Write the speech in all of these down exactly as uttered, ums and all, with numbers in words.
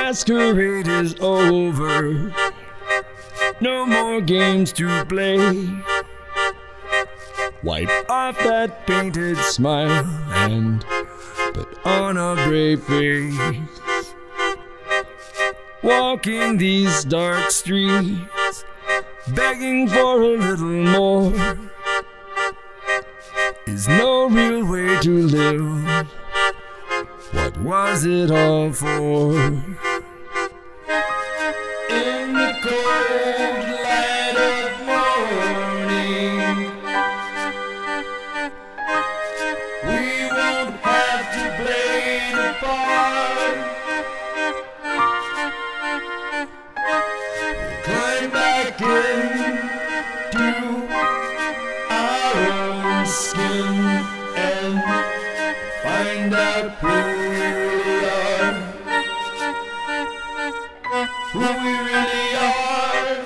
masquerade is over. No more games to play. Wipe off that painted smile and put on a brave face. Walking these dark streets, begging for a little more, is no real way to live. What was it all for? In the cold light of morning, we won't have to play the part. Climb back into our own skin and find out who we really are, who we really are.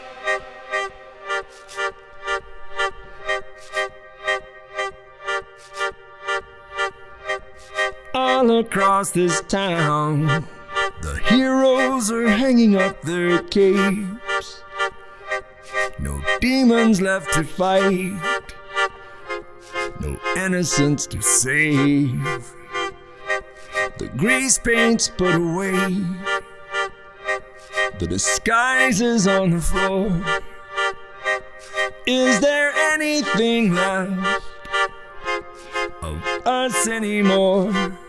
All across this town, the heroes are hanging up their capes. No demons left to fight, no innocence to save. The grease paint's put away, the disguise is on the floor. Is there anything left of us anymore?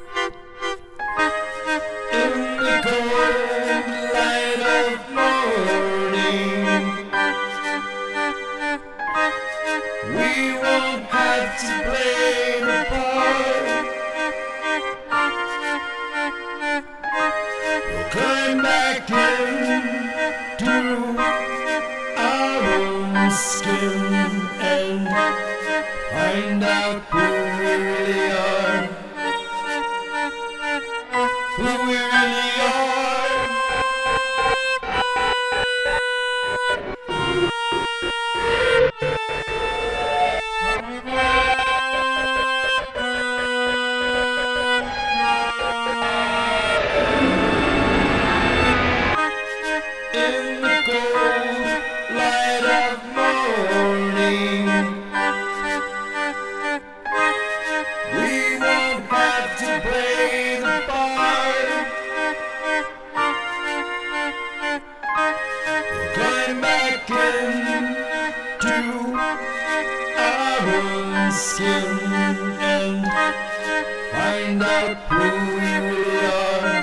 In the cold light of morning, we won't have to play the part. We'll climb back into our own skin and find out who we really are, who we really are. In the cold light of morning, we won't have to play the part. We'll climb back into our own skin and find out who we really are.